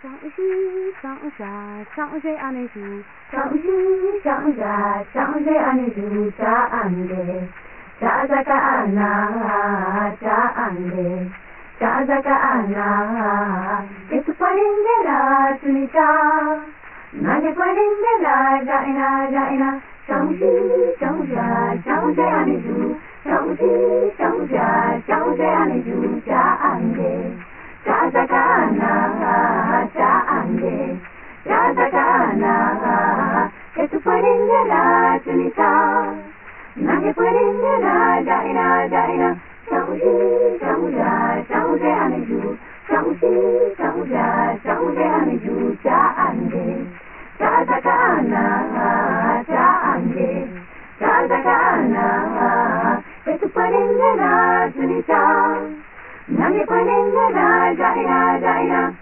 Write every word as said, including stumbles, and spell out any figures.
上西上下上水安内住， 上西上下上水安内住家安的，家家家安呐家安的，家家家安呐，这是巴林的啦，是你家，那个巴林的啦，家那家那，上西上下上水安内住，上西上下上水安内住家安的。家家家那家安的，家家家那，这是巴林的啦，是你家，那个巴林的啦，家那家那，上西上下上水安内住，上西上下上水安内住家安的，家家家那家安的，家家家那，这是巴林的啦，是你家。那个巴林的啦，家那家那，